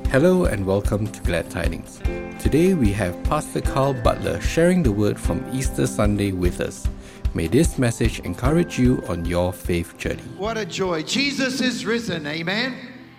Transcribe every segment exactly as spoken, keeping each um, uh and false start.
Hello and welcome to Glad Tidings. Today we have Pastor Carl Butler sharing the word from Easter Sunday with us. May this message encourage you on your faith journey. What a joy. Jesus is risen. Amen.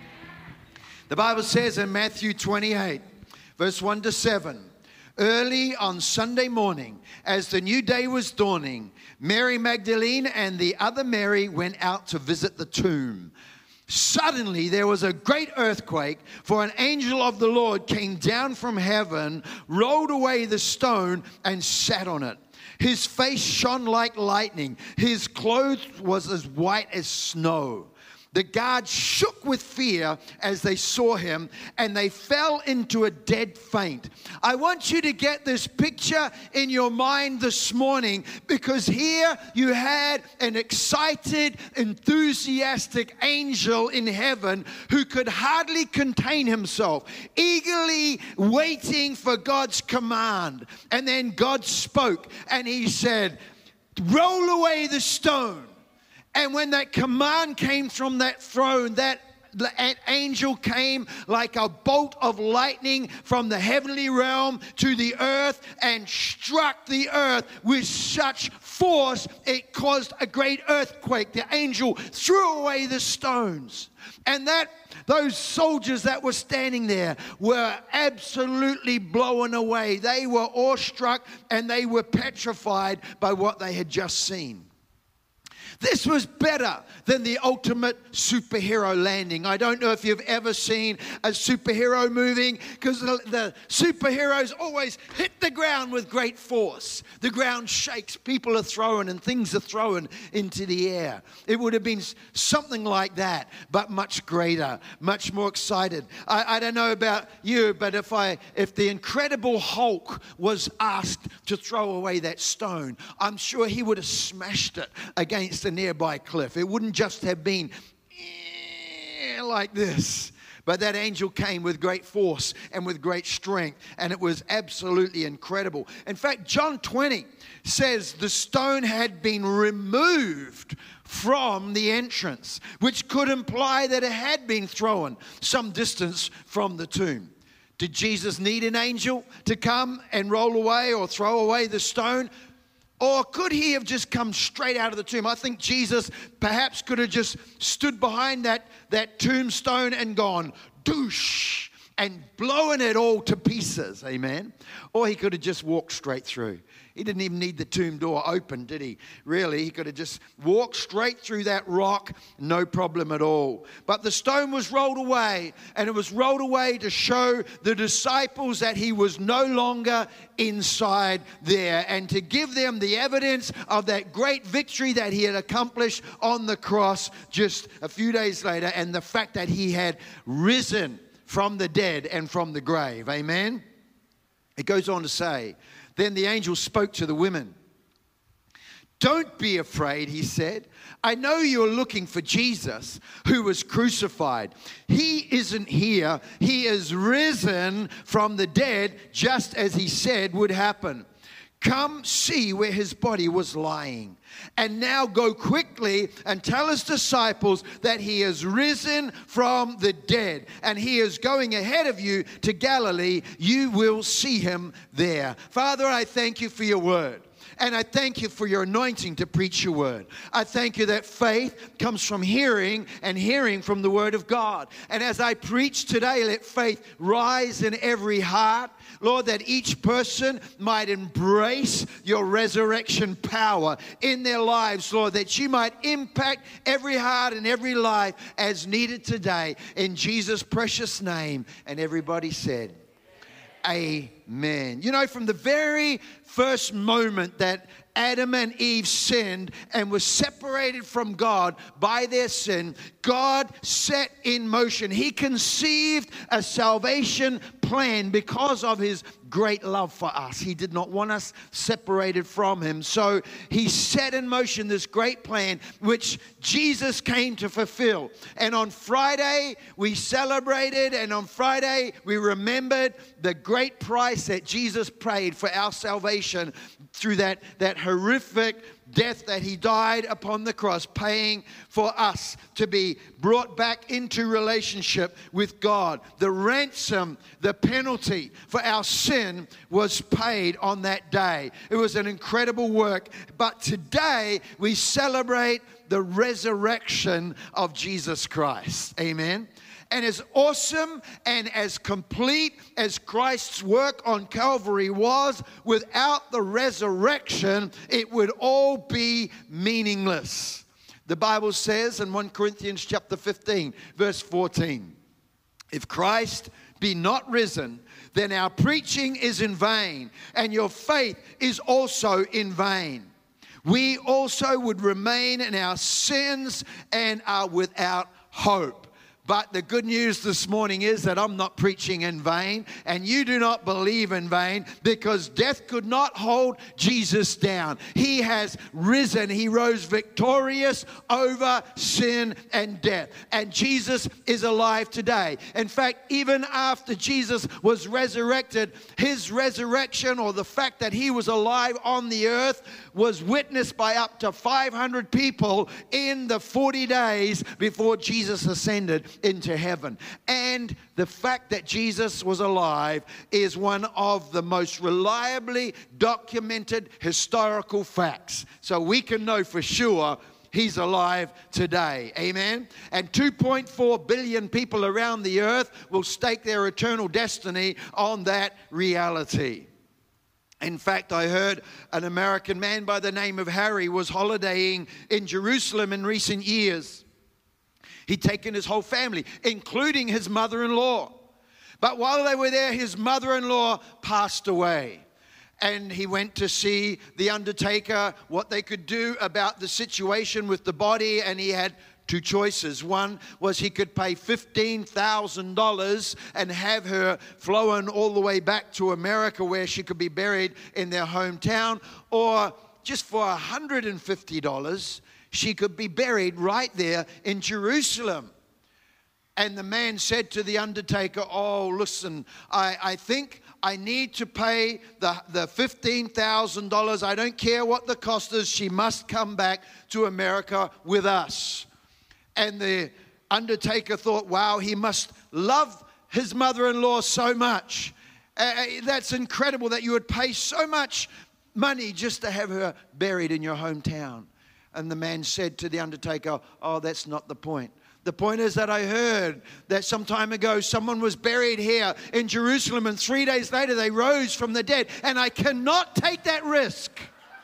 The Bible says in Matthew twenty-eight, verse one to seven, early on Sunday morning, as the new day was dawning, Mary Magdalene and the other Mary went out to visit the tomb. Suddenly there was a great earthquake, for an angel of the Lord came down from heaven, rolled away the stone, and sat on it. His face shone like lightning. His clothes was as white as snow. The guards shook with fear as they saw him, and they fell into a dead faint. I want you to get this picture in your mind this morning, because here you had an excited, enthusiastic angel in heaven who could hardly contain himself, eagerly waiting for God's command. And then God spoke, and he said, "Roll away the stone." And when that command came from that throne, that angel came like a bolt of lightning from the heavenly realm to the earth and struck the earth with such force it caused a great earthquake. The angel threw away the stones. And that those soldiers that were standing there were absolutely blown away. They were awestruck and they were petrified by what they had just seen. This was better than the ultimate superhero landing. I don't know if you've ever seen a superhero movie, because the, the superheroes always hit the ground with great force. The ground shakes, people are thrown, and things are thrown into the air. It would have been something like that, but much greater, much more excited. I, I don't know about you, but if I, if the Incredible Hulk was asked to throw away that stone, I'm sure he would have smashed it against a nearby cliff. It wouldn't just have been like this, but that angel came with great force and with great strength, and it was absolutely incredible. In fact, John twenty says the stone had been removed from the entrance, which could imply that it had been thrown some distance from the tomb. Did Jesus need an angel to come and roll away or throw away the stone? Or could he have just come straight out of the tomb? I think Jesus perhaps could have just stood behind that, that tombstone and gone, doosh, and blown it all to pieces, amen? Or he could have just walked straight through. He didn't even need the tomb door open, did he? Really, he could have just walked straight through that rock, no problem at all. But the stone was rolled away, and it was rolled away to show the disciples that he was no longer inside there, and to give them the evidence of that great victory that he had accomplished on the cross just a few days later, and the fact that he had risen from the dead and from the grave. Amen? It goes on to say, then the angel spoke to the women. "Don't be afraid," he said. "I know you're looking for Jesus who was crucified. He isn't here. He is risen from the dead, just as he said would happen. Come see where his body was lying. And now go quickly and tell his disciples that he is risen from the dead, and he is going ahead of you to Galilee. You will see him there." Father, I thank you for your word. And I thank you for your anointing to preach your word. I thank you that faith comes from hearing, and hearing from the word of God. And as I preach today, let faith rise in every heart. Lord, that each person might embrace your resurrection power in their lives, Lord, that you might impact every heart and every life as needed today. In Jesus' precious name. And everybody said, amen. You know, from the very first moment that Adam and Eve sinned and were separated from God by their sin, God set in motion. He conceived a salvation plan because of his great love for us. He did not want us separated from him. So he set in motion this great plan, which Jesus came to fulfill. And on Friday, we celebrated, and on Friday, we remembered the great price that Jesus paid for our salvation through that, that horrific death that he died upon the cross, paying for us to be brought back into relationship with God. The ransom, the penalty for our sin was paid on that day. It was an incredible work. But today we celebrate the resurrection of Jesus Christ. Amen. And as awesome and as complete as Christ's work on Calvary was, without the resurrection, it would all be meaningless. The Bible says in First Corinthians chapter fifteen, verse fourteen, if Christ be not risen, then our preaching is in vain, and your faith is also in vain. We also would remain in our sins and are without hope. But the good news this morning is that I'm not preaching in vain, and you do not believe in vain, because death could not hold Jesus down. He has risen. He rose victorious over sin and death. And Jesus is alive today. In fact, even after Jesus was resurrected, his resurrection, or the fact that he was alive on the earth, was witnessed by up to five hundred people in the forty days before Jesus ascended into heaven. And the fact that Jesus was alive is one of the most reliably documented historical facts. So we can know for sure he's alive today. Amen. And two point four billion people around the earth will stake their eternal destiny on that reality. In fact, I heard an American man by the name of Harry was holidaying in Jerusalem in recent years. He'd taken his whole family, including his mother-in-law. But while they were there, his mother-in-law passed away. And he went to see the undertaker, what they could do about the situation with the body, and he had two choices. One was he could pay fifteen thousand dollars and have her flown all the way back to America where she could be buried in their hometown, or just for one hundred fifty dollars, she could be buried right there in Jerusalem. And the man said to the undertaker, oh, listen, I, I think I need to pay the, the fifteen thousand dollars. I don't care what the cost is. She must come back to America with us. And the undertaker thought, wow, he must love his mother-in-law so much. Uh, that's incredible that you would pay so much money just to have her buried in your hometown. And the man said to the undertaker, oh, that's not the point. The point is that I heard that some time ago someone was buried here in Jerusalem, and three days later they rose from the dead, and I cannot take that risk.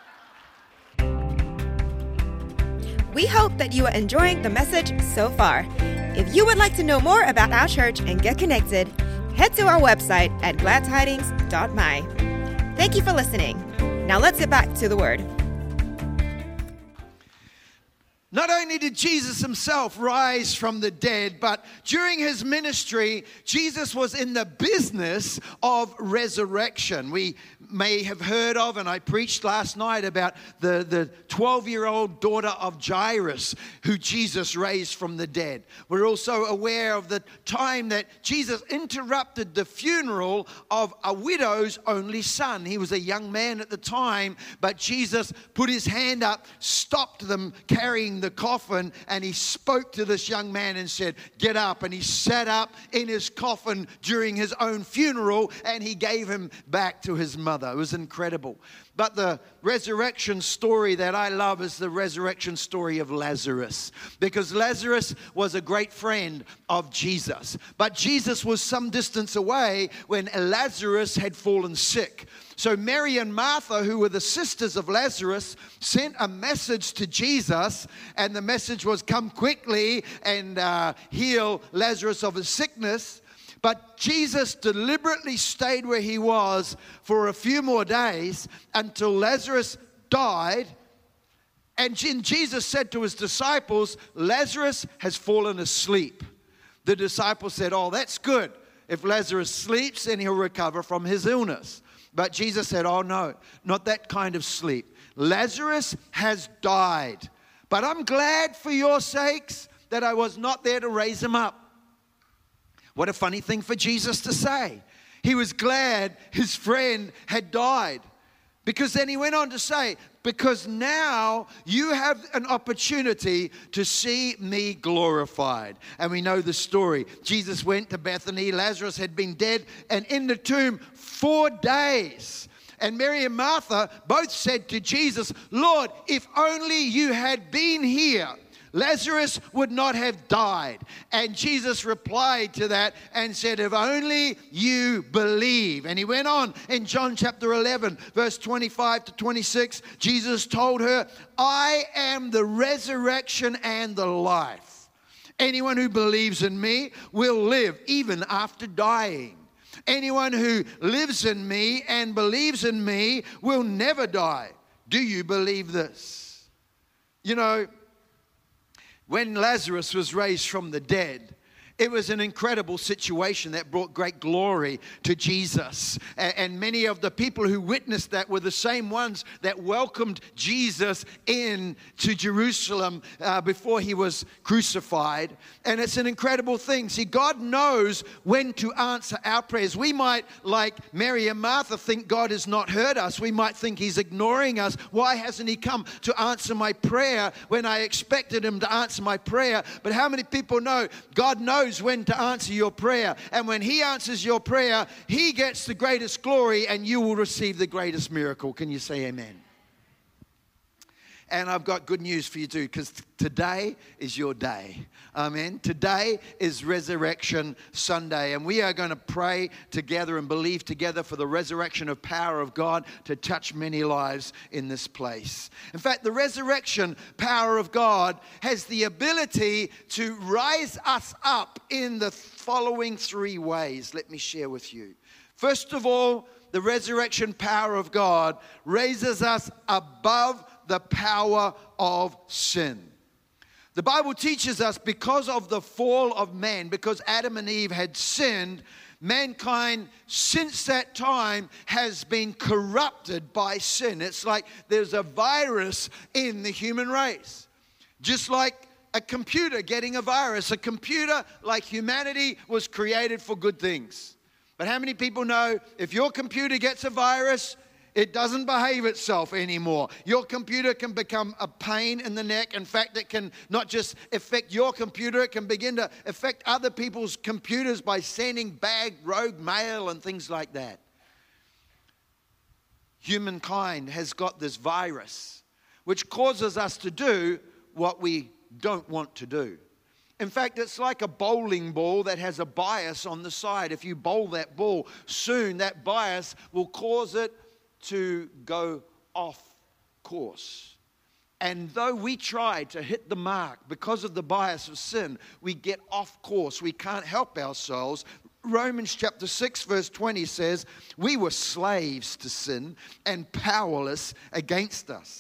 We hope that you are enjoying the message so far. If you would like to know more about our church and get connected, head to our website at glad tidings dot m y. Thank you for listening. Now let's get back to the Word. Not only did Jesus himself rise from the dead, but during his ministry, Jesus was in the business of resurrection. We may have heard of, and I preached last night about the, the twelve-year-old daughter of Jairus, who Jesus raised from the dead. We're also aware of the time that Jesus interrupted the funeral of a widow's only son. He was a young man at the time, but Jesus put his hand up, stopped them carrying the coffin, and he spoke to this young man and said, get up. And he sat up in his coffin during his own funeral, and he gave him back to his mother. It was incredible. But the resurrection story that I love is the resurrection story of Lazarus, because Lazarus was a great friend of Jesus. But Jesus was some distance away when Lazarus had fallen sick. So Mary and Martha, who were the sisters of Lazarus, sent a message to Jesus, and the message was, come quickly and uh, heal Lazarus of his sickness. But Jesus deliberately stayed where he was for a few more days until Lazarus died. And Jesus said to his disciples, Lazarus has fallen asleep. The disciples said, oh, that's good. If Lazarus sleeps, then he'll recover from his illness. But Jesus said, oh, no, not that kind of sleep. Lazarus has died. But I'm glad for your sakes that I was not there to raise him up. What a funny thing for Jesus to say. He was glad his friend had died. Because then he went on to say, because now you have an opportunity to see me glorified. And we know the story. Jesus went to Bethany. Lazarus had been dead and in the tomb four days. And Mary and Martha both said to Jesus, Lord, if only you had been here, Lazarus would not have died. And Jesus replied to that and said, if only you believe. And he went on in John chapter eleven, verse twenty-five to twenty-six. Jesus told her, I am the resurrection and the life. Anyone who believes in me will live even after dying. Anyone who lives in me and believes in me will never die. Do you believe this? You know, when Lazarus was raised from the dead, it was an incredible situation that brought great glory to Jesus. And many of the people who witnessed that were the same ones that welcomed Jesus in to Jerusalem uh, before he was crucified. And it's an incredible thing. See, God knows when to answer our prayers. We might, like Mary and Martha, think God has not heard us. We might think he's ignoring us. Why hasn't he come to answer my prayer when I expected him to answer my prayer? But how many people know God knows when to answer your prayer, and when he answers your prayer, he gets the greatest glory and you will receive the greatest miracle? Can you say amen? And I've got good news for you too, because today is your day. Amen. Today is Resurrection Sunday, and we are going to pray together and believe together for the resurrection of power of God to touch many lives in this place. In fact, the resurrection power of God has the ability to rise us up in the following three ways. Let me share with you. First of all, the resurrection power of God raises us above the power of sin. The Bible teaches us because of the fall of man, because Adam and Eve had sinned, mankind since that time has been corrupted by sin. It's like there's a virus in the human race. Just like a computer getting a virus. A computer, like humanity, was created for good things. But how many people know if your computer gets a virus, it doesn't behave itself anymore? Your computer can become a pain in the neck. In fact, it can not just affect your computer, it can begin to affect other people's computers by sending bad rogue mail and things like that. Humankind has got this virus which causes us to do what we don't want to do. In fact, it's like a bowling ball that has a bias on the side. If you bowl that ball, soon that bias will cause it to go off course. And though we try to hit the mark because of the bias of sin, we get off course. We can't help ourselves. Romans chapter six verse twenty says, we were slaves to sin and powerless against us.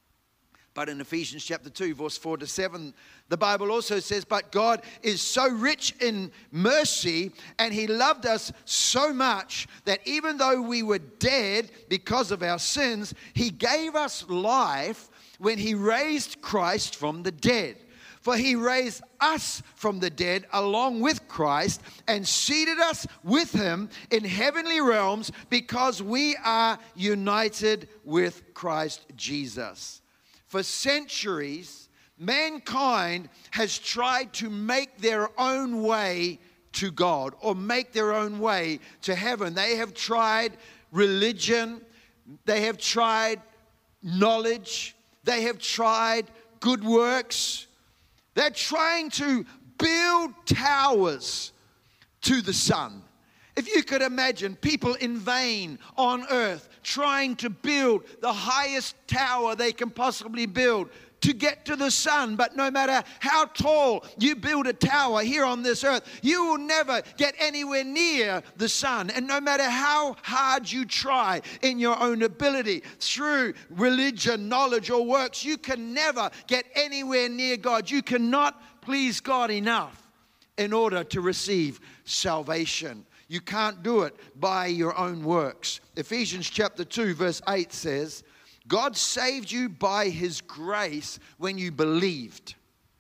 But in Ephesians chapter two, verse four to seven, the Bible also says, but God is so rich in mercy, and he loved us so much that even though we were dead because of our sins, he gave us life when he raised Christ from the dead. For he raised us from the dead along with Christ and seated us with him in heavenly realms because we are united with Christ Jesus. For centuries, mankind has tried to make their own way to God or make their own way to heaven. They have tried religion. They have tried knowledge. They have tried good works. They're trying to build towers to the sun. If you could imagine people in vain on earth trying to build the highest tower they can possibly build to get to the sun, but no matter how tall you build a tower here on this earth, you will never get anywhere near the sun. And no matter how hard you try in your own ability, through religion, knowledge, or works, you can never get anywhere near God. You cannot please God enough in order to receive salvation. You can't do it by your own works. Ephesians chapter two verse eight says, God saved you by his grace when you believed.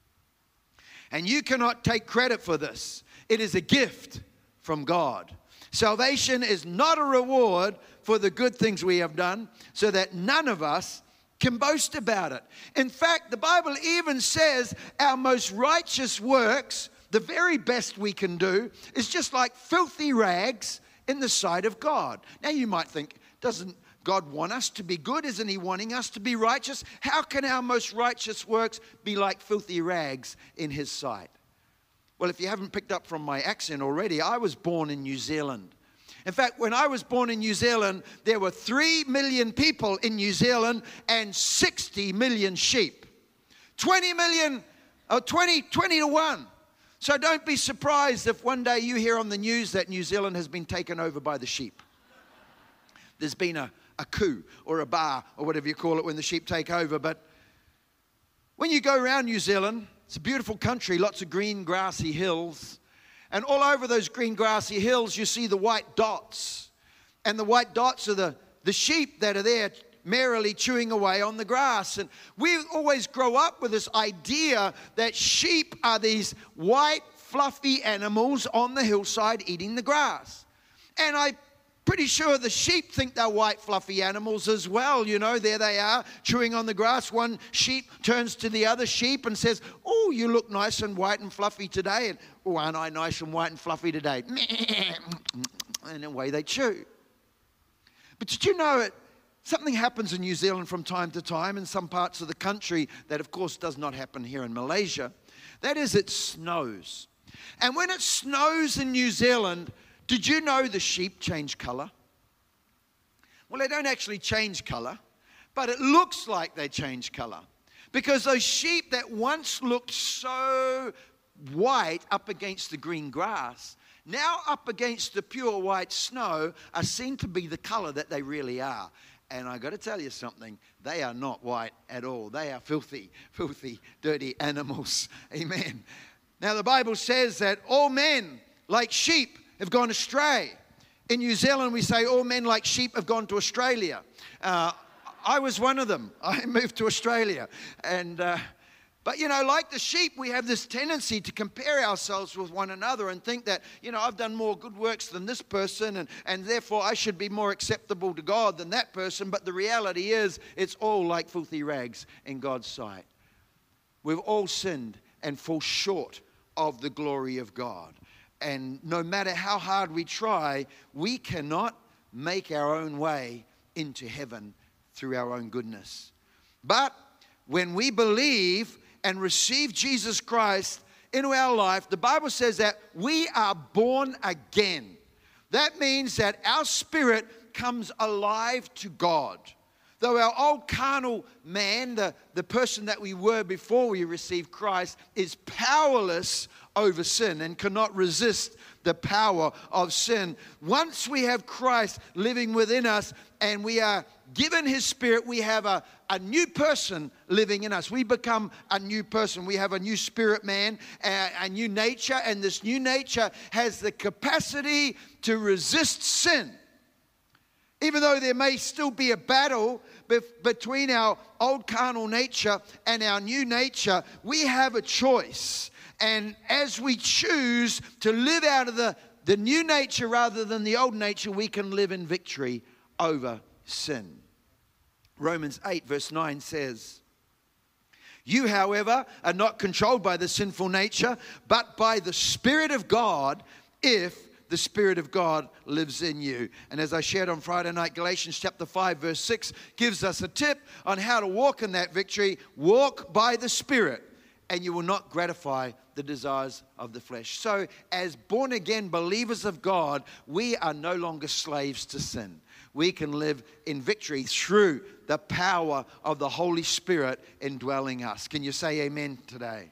And you cannot take credit for this. It is a gift from God. Salvation is not a reward for the good things we have done, so that none of us can boast about it. In fact, the Bible even says our most righteous works, the very best we can do, is just like filthy rags in the sight of God. Now you might think, doesn't God want us to be good? Isn't He wanting us to be righteous? How can our most righteous works be like filthy rags in His sight? Well, if you haven't picked up from my accent already, I was born in New Zealand. In fact, when I was born in New Zealand, there were three million people in New Zealand and sixty million sheep. twenty million, or twenty, twenty to one. So don't be surprised if one day you hear on the news that New Zealand has been taken over by the sheep. There's been a, a coup or a bar or whatever you call it when the sheep take over. But when you go around New Zealand, it's a beautiful country, lots of green grassy hills. And all over those green grassy hills, you see the white dots. And the white dots are the, the sheep that are there merrily chewing away on the grass. And we always grow up with this idea that sheep are these white, fluffy animals on the hillside eating the grass. And I'm pretty sure the sheep think they're white, fluffy animals as well. You know, there they are, chewing on the grass. One sheep turns to the other sheep and says, "Oh, you look nice and white and fluffy today." And, "Oh, aren't I nice and white and fluffy today?" And away they chew. But did you know it? Something happens in New Zealand from time to time in some parts of the country that, of course, does not happen here in Malaysia. That is, it snows. And when it snows in New Zealand, did you know the sheep change color? Well, they don't actually change color, but it looks like they change color. Because those sheep that once looked so white up against the green grass, now up against the pure white snow, are seen to be the color that they really are. And I got to tell you something, they are not white at all. They are filthy, filthy, dirty animals. Amen. Now the Bible says that all men, like sheep, have gone astray. In New Zealand, we say all men like sheep have gone to Australia. Uh, I was one of them. I moved to Australia. And, uh, but, you know, like the sheep, we have this tendency to compare ourselves with one another and think that, you know, I've done more good works than this person, and, and therefore I should be more acceptable to God than that person. But the reality is, it's all like filthy rags in God's sight. We've all sinned and fall short of the glory of God. And no matter how hard we try, we cannot make our own way into heaven through our own goodness. But when we believe and receive Jesus Christ into our life, the Bible says that we are born again. That means that our spirit comes alive to God. Though our old carnal man, the, the person that we were before we received Christ, is powerless over sin and cannot resist the power of sin. Once we have Christ living within us and we are given His Spirit, we have a, a new person living in us. We become a new person. We have a new spirit man, a, a new nature, and this new nature has the capacity to resist sin. Even though there may still be a battle bef- between our old carnal nature and our new nature, we have a choice. And as we choose to live out of the, the new nature rather than the old nature, we can live in victory over sin. Romans eight verse nine says, "You, however, are not controlled by the sinful nature, but by the Spirit of God, if the Spirit of God lives in you." And as I shared on Friday night, Galatians chapter five verse six gives us a tip on how to walk in that victory. Walk by the Spirit, and you will not gratify the desires of the flesh. So as born again believers of God, we are no longer slaves to sin. We can live in victory through the power of the Holy Spirit indwelling us. Can you say amen today?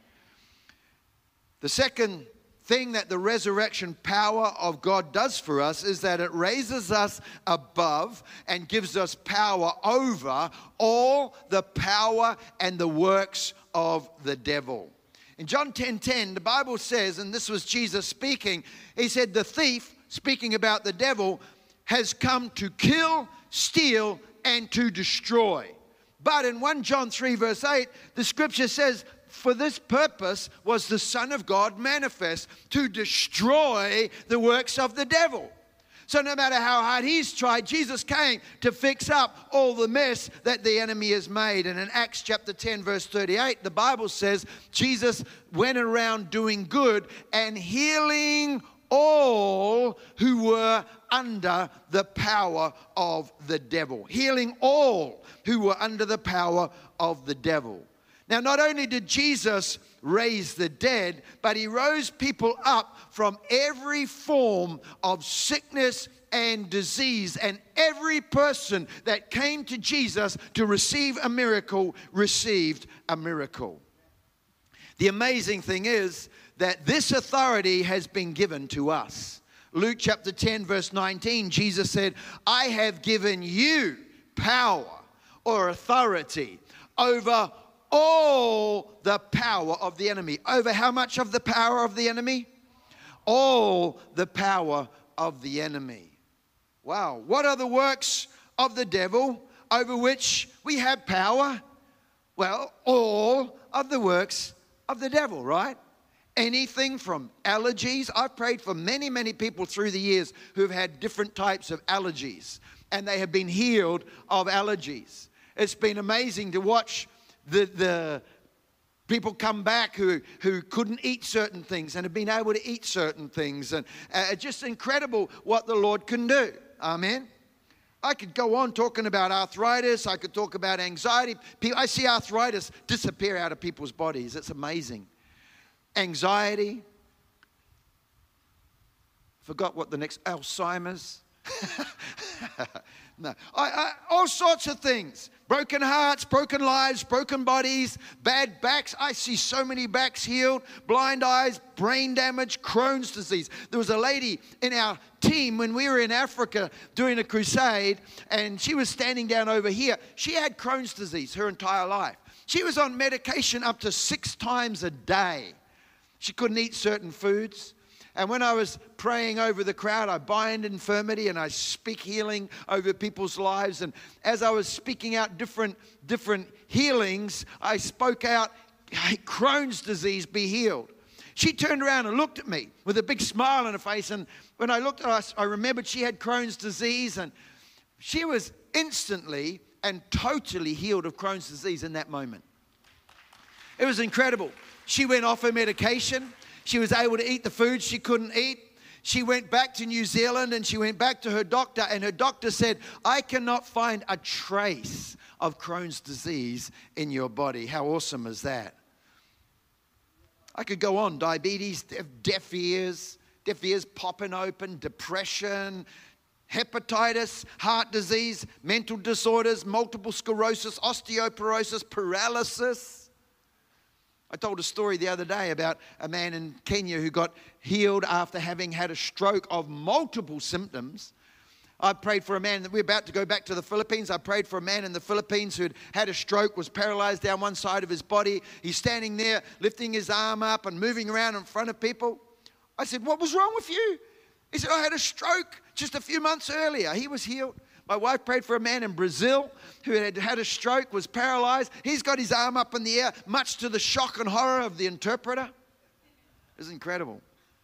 The second thing that the resurrection power of God does for us is that it raises us above and gives us power over all the power and the works of the devil. In John ten ten, the Bible says, and this was Jesus speaking, He said, "The thief," speaking about the devil, "has come to kill, steal, and to destroy." But in First John three verse eight, the scripture says, "For this purpose was the Son of God manifest, to destroy the works of the devil." So no matter how hard he's tried, Jesus came to fix up all the mess that the enemy has made. And in Acts chapter ten, verse thirty-eight, the Bible says Jesus went around doing good and healing all who were under the power of the devil. Healing all who were under the power of the devil. Now, not only did Jesus raise the dead, but he rose people up from every form of sickness and disease. And every person that came to Jesus to receive a miracle received a miracle. The amazing thing is that this authority has been given to us. Luke chapter ten, verse nineteen, Jesus said, I have given you power or authority over all the power of the enemy. Over how much of the power of the enemy? All the power of the enemy. Wow. What are the works of the devil over which we have power? Well, all of the works of the devil, right? Anything from allergies. I've prayed for many, many people through the years who've had different types of allergies, and they have been healed of allergies. It's been amazing to watch the the people come back who, who couldn't eat certain things and have been able to eat certain things. And uh, just incredible what the Lord can do. Amen. I could go on talking about arthritis. I could talk about anxiety. I see arthritis disappear out of people's bodies. It's amazing. Anxiety. Forgot what the next, Alzheimer's. No, I, I, all sorts of things. Broken hearts, broken lives, broken bodies, bad backs. I see so many backs healed, blind eyes, brain damage, Crohn's disease. There was a lady in our team when we were in Africa doing a crusade, and she was standing down over here. She had Crohn's disease her entire life. She was on medication up to six times a day. She couldn't eat certain foods. And when I was praying over the crowd, I bind infirmity and I speak healing over people's lives. And as I was speaking out different, different healings, I spoke out, hey, Crohn's disease, be healed. She turned around and looked at me with a big smile on her face. And when I looked at her, I remembered she had Crohn's disease. And she was instantly and totally healed of Crohn's disease in that moment. It was incredible. She went off her medication. She was able to eat the food she couldn't eat. She went back to New Zealand and she went back to her doctor, and her doctor said, I cannot find a trace of Crohn's disease in your body. How awesome is that? I could go on. Diabetes, deaf ears, deaf ears popping open, depression, hepatitis, heart disease, mental disorders, multiple sclerosis, osteoporosis, paralysis. I told a story the other day about a man in Kenya who got healed after having had a stroke of multiple symptoms. I prayed for a man, we're about to go back to the Philippines. I prayed for a man in the Philippines who had had a stroke, was paralyzed down one side of his body. He's standing there, lifting his arm up and moving around in front of people. I said, what was wrong with you? He said, I had a stroke just a few months earlier. He was healed. My wife prayed for a man in Brazil who had had a stroke, was paralyzed. He's got his arm up in the air, much to the shock and horror of the interpreter. It was incredible.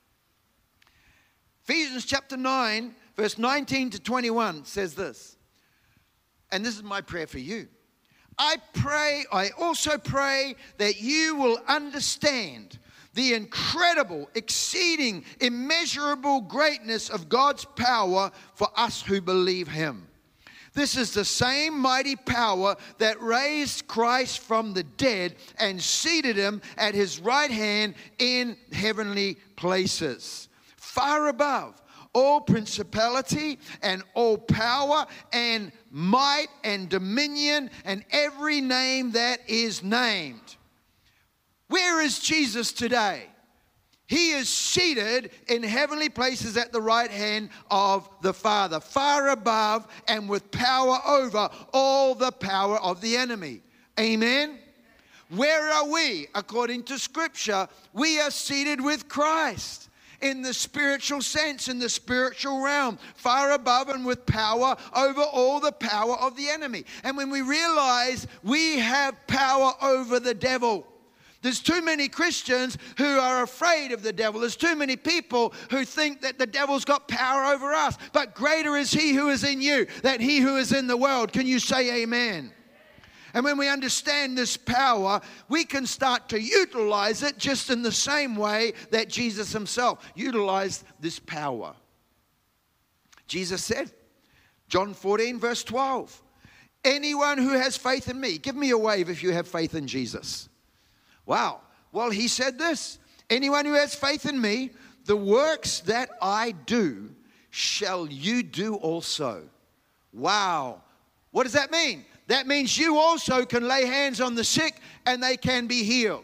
Ephesians chapter nine, verse nineteen to twenty-one says this. And this is my prayer for you. I pray, I also pray that you will understand the incredible, exceeding, immeasurable greatness of God's power for us who believe Him. This is the same mighty power that raised Christ from the dead and seated Him at His right hand in heavenly places, far above all principality and all power and might and dominion and every name that is named. Where is Jesus today? He is seated in heavenly places at the right hand of the Father, far above and with power over all the power of the enemy. Amen? Where are we? According to Scripture, we are seated with Christ in the spiritual sense, in the spiritual realm, far above and with power over all the power of the enemy. And when we realize we have power over the devil, There's too many Christians who are afraid of the devil. There's too many people who think that the devil's got power over us. But greater is he who is in you than he who is in the world. Can you say amen? And when we understand this power, we can start to utilize it just in the same way that Jesus himself utilized this power. Jesus said, John fourteen, verse twelve, anyone who has faith in me, give me a wave if you have faith in Jesus. Wow. Well, he said this, anyone who has faith in me, the works that I do, shall you do also. Wow. What does that mean? That means you also can lay hands on the sick and they can be healed.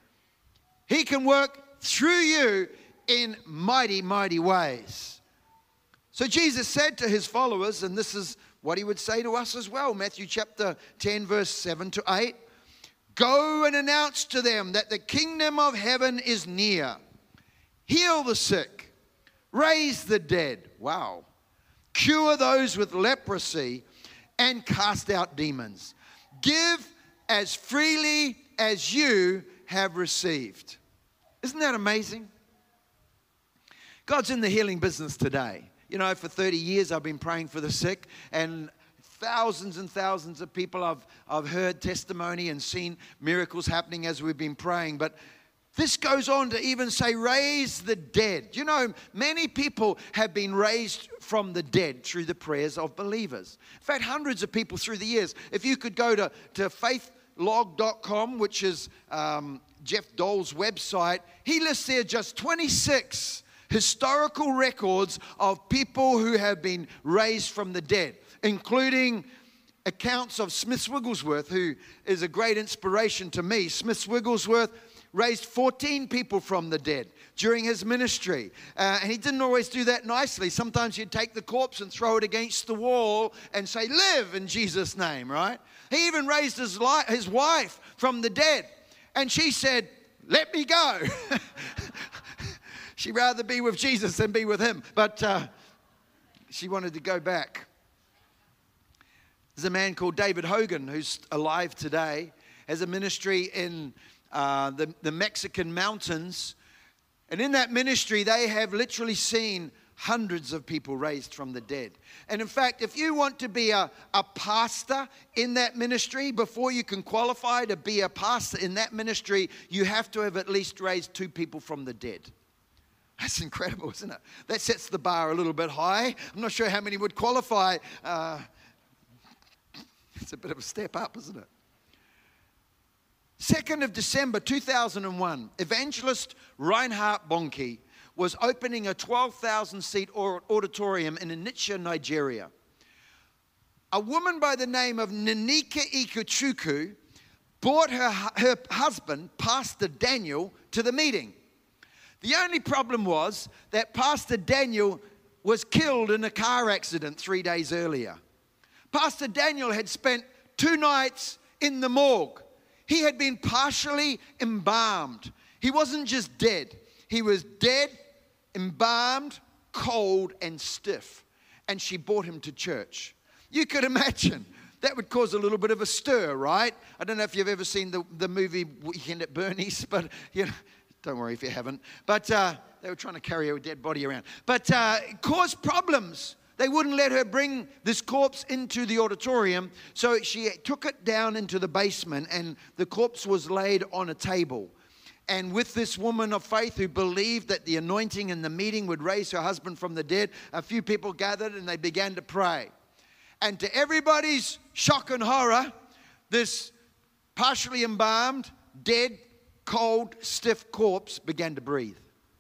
He can work through you in mighty, mighty ways. So Jesus said to his followers, and this is what he would say to us as well, Matthew chapter ten, verse seven to eight, go and announce to them that the kingdom of heaven is near. Heal the sick, raise the dead, wow, cure those with leprosy, and cast out demons. Give as freely as you have received. Isn't that amazing? God's in the healing business today. You know, for thirty years I've been praying for the sick, and thousands and thousands of people I've, I've heard testimony and seen miracles happening as we've been praying. But this goes on to even say, raise the dead. You know, many people have been raised from the dead through the prayers of believers. In fact, hundreds of people through the years. If you could go to, to faith log dot com, which is um, Jeff Dole's website, he lists there just twenty-six historical records of people who have been raised from the dead, including accounts of Smith Wigglesworth, who is a great inspiration to me. Smith Wigglesworth raised fourteen people from the dead during his ministry. Uh, and he didn't always do that nicely. Sometimes he'd take the corpse and throw it against the wall and say, live in Jesus' name, right? He even raised his, li- his wife from the dead. And she said, let me go. She'd rather be with Jesus than be with him. But uh, she wanted to go back. There's a man called David Hogan who's alive today, has a ministry in uh, the, the Mexican mountains. And in that ministry, they have literally seen hundreds of people raised from the dead. And in fact, if you want to be a, a pastor in that ministry, before you can qualify to be a pastor in that ministry, you have to have at least raised two people from the dead. That's incredible, isn't it? That sets the bar a little bit high. I'm not sure how many would qualify. Uh, it's a bit of a step up, isn't it? second of December two thousand one, evangelist Reinhard Bonnke was opening a twelve thousand seat auditorium in Onitsha, Nigeria. A woman by the name of Nanika Ikechukwu brought her, her husband, Pastor Daniel, to the meeting. The only problem was that Pastor Daniel was killed in a car accident three days earlier. Pastor Daniel had spent two nights in the morgue. He had been partially embalmed. He wasn't just dead. He was dead, embalmed, cold, and stiff. And she brought him to church. You could imagine. That would cause a little bit of a stir, right? I don't know if you've ever seen the, the movie Weekend at Bernie's, but you know, don't worry if you haven't. But uh, they were trying to carry a dead body around. But uh, it caused problems. They wouldn't let her bring this corpse into the auditorium. So she took it down into the basement, and the corpse was laid on a table. And with this woman of faith who believed that the anointing in the meeting would raise her husband from the dead, a few people gathered and they began to pray. And to everybody's shock and horror, this partially embalmed, dead, cold, stiff corpse began to breathe.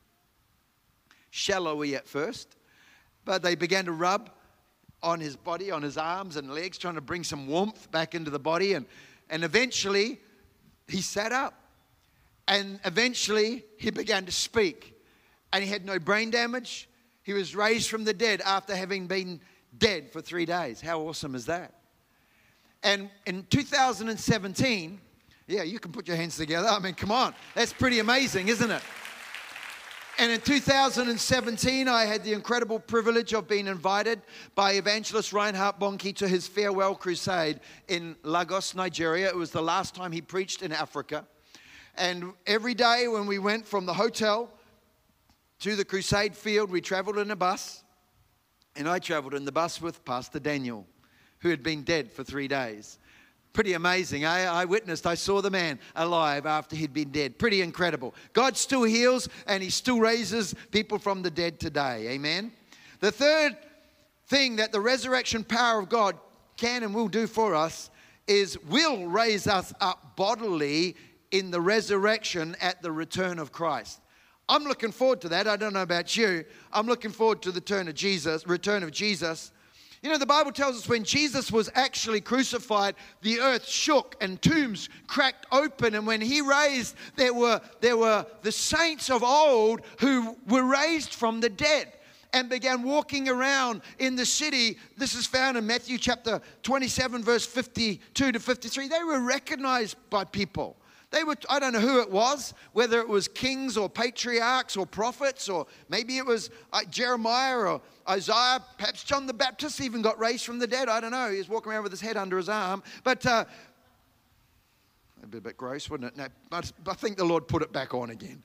Shallowy at first, but they began to rub on his body, on his arms and legs, trying to bring some warmth back into the body. And, and eventually, he sat up. And eventually, he began to speak. And he had no brain damage. He was raised from the dead after having been dead for three days. How awesome is that? And in two thousand seventeen... Yeah, you can put your hands together. I mean, come on. That's pretty amazing, isn't it? And in two thousand seventeen, I had the incredible privilege of being invited by evangelist Reinhard Bonnke to his farewell crusade in Lagos, Nigeria. It was the last time he preached in Africa. And every day when we went from the hotel to the crusade field, we traveled in a bus. And I traveled in the bus with Pastor Daniel, who had been dead for three days. Pretty amazing. I, I witnessed, I saw the man alive after he'd been dead. Pretty incredible. God still heals and he still raises people from the dead today. Amen. The third thing that the resurrection power of God can and will do for us is will raise us up bodily in the resurrection at the return of Christ. I'm looking forward to that. I don't know about you. I'm looking forward to the return of Jesus, return of Jesus. You know, the Bible tells us when Jesus was actually crucified, the earth shook and tombs cracked open. And when he raised, there were, there were the saints of old who were raised from the dead and began walking around in the city. This is found in Matthew chapter twenty-seven, verse fifty-two to fifty-three. They were recognized by people. They were, I don't know who it was, whether it was kings or patriarchs or prophets, or maybe it was uh, Jeremiah or Isaiah. Perhaps John the Baptist even got raised from the dead. I don't know. He was walking around with his head under his arm. But uh, it'd be a bit gross, wouldn't it? No, but I think the Lord put it back on again.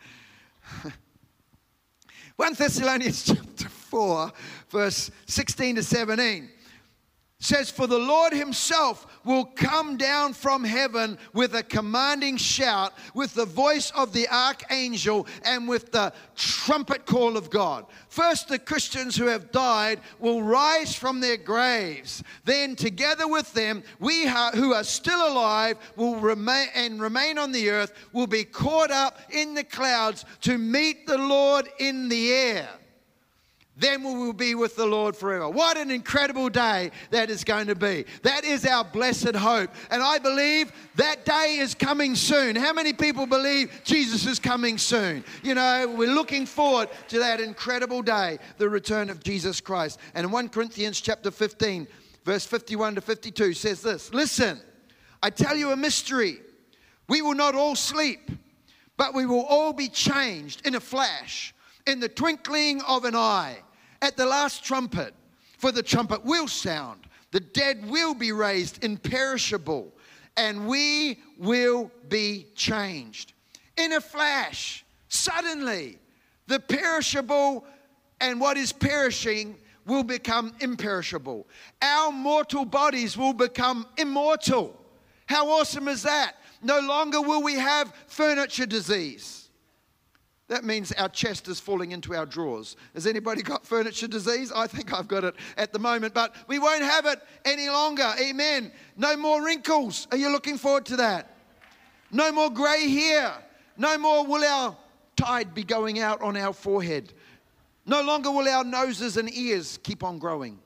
First Thessalonians chapter four, verse sixteen to seventeen. Says, for the Lord himself will come down from heaven with a commanding shout, with the voice of the archangel, and with the trumpet call of God. First, the Christians who have died will rise from their graves. Then, together with them, we who are still alive will remain and remain on the earth will be caught up in the clouds to meet the Lord in the air. Then we will be with the Lord forever. What an incredible day that is going to be. That is our blessed hope. And I believe that day is coming soon. How many people believe Jesus is coming soon? You know, we're looking forward to that incredible day, the return of Jesus Christ. And in First Corinthians chapter fifteen, verse fifty-one to fifty-two says this, listen, I tell you a mystery. We will not all sleep, but we will all be changed in a flash, in the twinkling of an eye, at the last trumpet. For the trumpet will sound, the dead will be raised imperishable, and we will be changed. In a flash, suddenly, the perishable and what is perishing will become imperishable. Our mortal bodies will become immortal. How awesome is that? No longer will we have furniture disease. That means our chest is falling into our drawers. Has anybody got furniture disease? I think I've got it at the moment, but we won't have it any longer. Amen. No more wrinkles. Are you looking forward to that? No more grey hair. No more will our tide be going out on our forehead. No longer will our noses and ears keep on growing.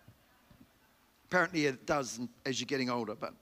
Apparently it does as you're getting older, but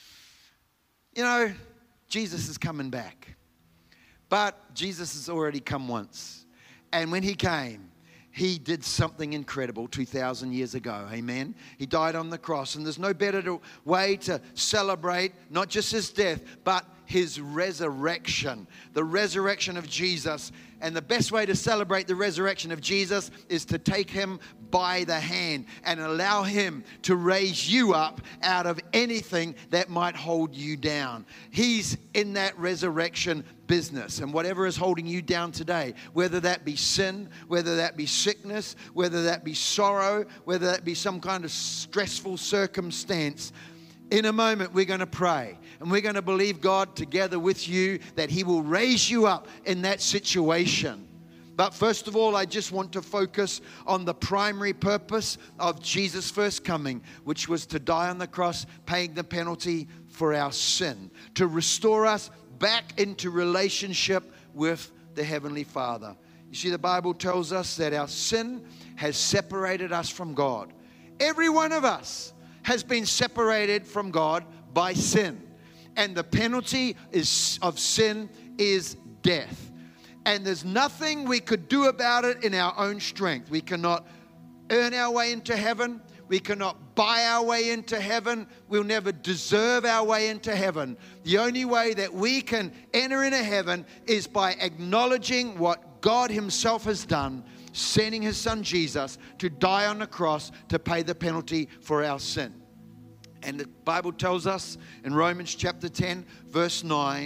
you know, Jesus is coming back. But Jesus has already come once. And when he came, he did something incredible two thousand years ago. Amen. He died on the cross. And there's no better way to celebrate not just his death, but his resurrection. The resurrection of Jesus. And the best way to celebrate the resurrection of Jesus is to take him by the hand and allow him to raise you up out of anything that might hold you down. He's in that resurrection business, and whatever is holding you down today, whether that be sin, whether that be sickness, whether that be sorrow, whether that be some kind of stressful circumstance, in a moment we're going to pray and we're going to believe God together with you that he will raise you up in that situation. But first of all, I just want to focus on the primary purpose of Jesus' first coming, which was to die on the cross, paying the penalty for our sin, to restore us back into relationship with the Heavenly Father. You see, the Bible tells us that our sin has separated us from God. Every one of us has been separated from God by sin. And the penalty is, of sin is death. And there's nothing we could do about it in our own strength. We cannot earn our way into heaven. We cannot buy our way into heaven. We'll never deserve our way into heaven. The only way that we can enter into heaven is by acknowledging what God himself has done, sending his son Jesus to die on the cross to pay the penalty for our sin. And the Bible tells us in Romans chapter ten, verse nine,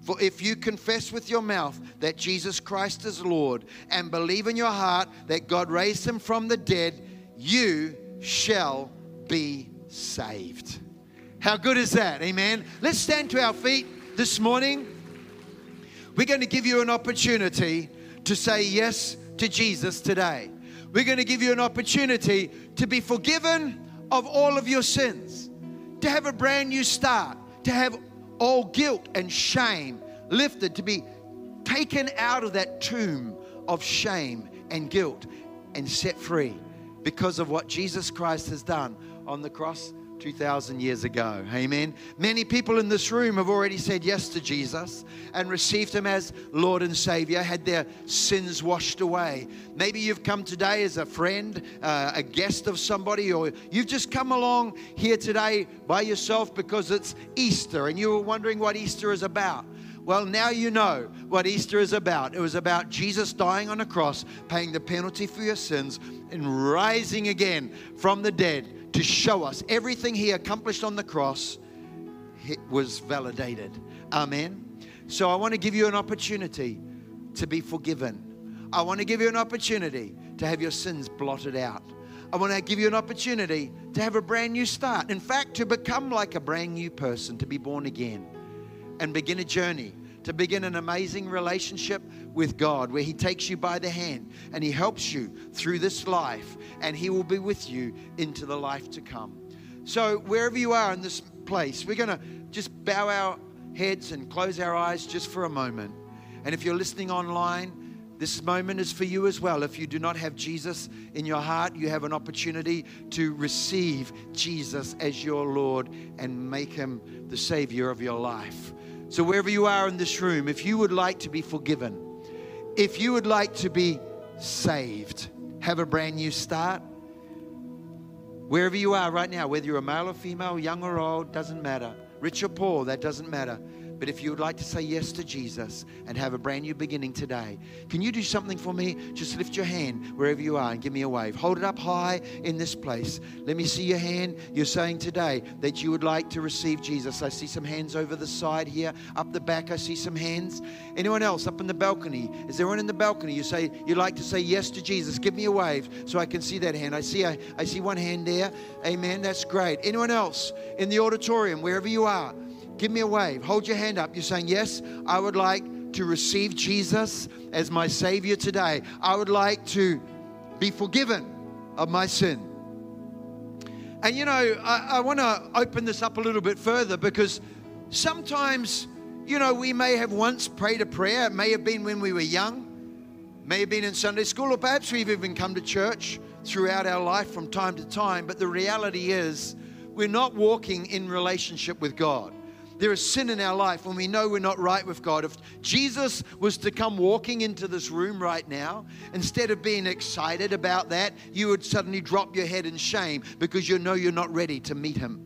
For if you confess with your mouth that Jesus Christ is Lord and believe in your heart that God raised him from the dead, you shall be saved. How good is that? Amen. Let's stand to our feet this morning. We're going to give you an opportunity to say yes to Jesus today. We're going to give you an opportunity to be forgiven of all of your sins, to have a brand new start, to have all guilt and shame lifted, to be taken out of that tomb of shame and guilt and set free because of what Jesus Christ has done on the cross two thousand years ago. Amen. Many people in this room have already said yes to Jesus and received him as Lord and Savior, had their sins washed away. Maybe you've come today as a friend, uh, a guest of somebody, or you've just come along here today by yourself because it's Easter and you were wondering what Easter is about. Well, now you know what Easter is about. It was about Jesus dying on a cross, paying the penalty for your sins, and rising again from the dead to show us everything he accomplished on the cross was validated. Amen. So I want to give you an opportunity to be forgiven. I want to give you an opportunity to have your sins blotted out. I want to give you an opportunity to have a brand new start. In fact, to become like a brand new person, to be born again and begin a journey, to begin an amazing relationship with God where he takes you by the hand and he helps you through this life and he will be with you into the life to come. So wherever you are in this place, we're going to just bow our heads and close our eyes just for a moment. And if you're listening online, this moment is for you as well. If you do not have Jesus in your heart, you have an opportunity to receive Jesus as your Lord and make him the Savior of your life. So wherever you are in this room, if you would like to be forgiven, if you would like to be saved, have a brand new start, wherever you are right now, whether you're a male or female, young or old, doesn't matter. Rich or poor, that doesn't matter. But if you would like to say yes to Jesus and have a brand new beginning today, can you do something for me? Just lift your hand wherever you are and give me a wave. Hold it up high in this place. Let me see your hand. You're saying today that you would like to receive Jesus. I see some hands over the side here. Up the back, I see some hands. Anyone else up in the balcony? Is there one in the balcony? You say you'd like to say yes to Jesus. Give me a wave so I can see that hand. I see, I, I see one hand there. Amen. That's great. Anyone else in the auditorium, wherever you are? Give me a wave. Hold your hand up. You're saying, yes, I would like to receive Jesus as my Savior today. I would like to be forgiven of my sin. And you know, I, I want to open this up a little bit further because sometimes, you know, we may have once prayed a prayer. It may have been when we were young, may have been in Sunday school, or perhaps we've even come to church throughout our life from time to time. But the reality is we're not walking in relationship with God. There is sin in our life when we know we're not right with God. If Jesus was to come walking into this room right now, instead of being excited about that, you would suddenly drop your head in shame because you know you're not ready to meet him.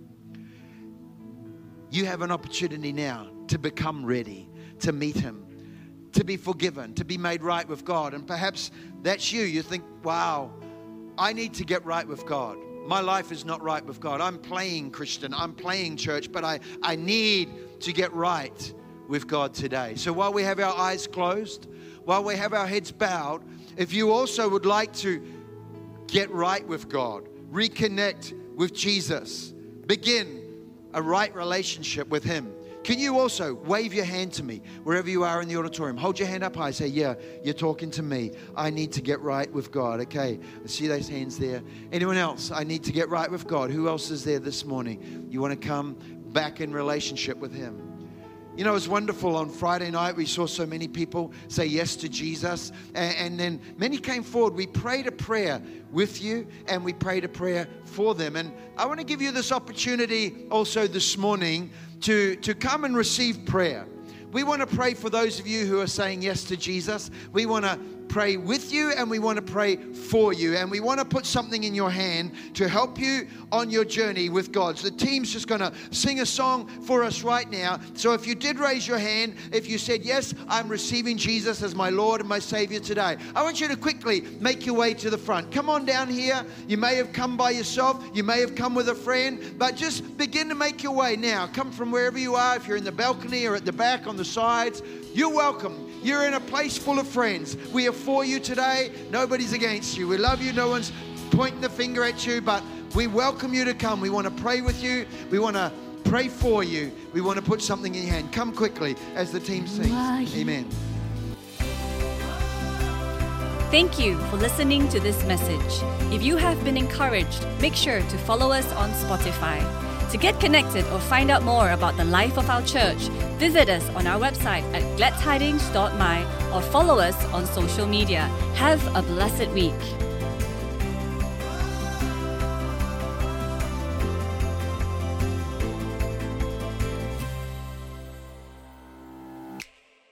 You have an opportunity now to become ready to meet him, to be forgiven, to be made right with God. And perhaps that's you. You think, wow, I need to get right with God. My life is not right with God. I'm playing Christian. I'm playing church, but I, I need to get right with God today. So while we have our eyes closed, while we have our heads bowed, if you also would like to get right with God, reconnect with Jesus, begin a right relationship with him, can you also wave your hand to me wherever you are in the auditorium? Hold your hand up high. Say, yeah, you're talking to me. I need to get right with God. Okay, I see those hands there. Anyone else? I need to get right with God. Who else is there this morning? You want to come back in relationship with him? You know, it was wonderful. On Friday night, we saw so many people say yes to Jesus. And, and then many came forward. We prayed a prayer with you, and we prayed a prayer for them. And I want to give you this opportunity also this morning to, to come and receive prayer. We want to pray for those of you who are saying yes to Jesus. We want to pray with you and we want to pray for you. And we want to put something in your hand to help you on your journey with God. So the team's just going to sing a song for us right now. So if you did raise your hand, if you said, yes, I'm receiving Jesus as my Lord and my Savior today, I want you to quickly make your way to the front. Come on down here. You may have come by yourself. You may have come with a friend, but just begin to make your way now. Come from wherever you are. If you're in the balcony or at the back, on the sides, you're welcome. You're in a place full of friends. We are for you today. Nobody's against you. We love you. No one's pointing the finger at you, but we welcome you to come. We want to pray with you. We want to pray for you. We want to put something in your hand. Come quickly as the team sings. Amen. Thank you for listening to this message. If you have been encouraged, make sure to follow us on Spotify. To get connected or find out more about the life of our church, visit us on our website at glad tidings dot my or follow us on social media. Have a blessed week.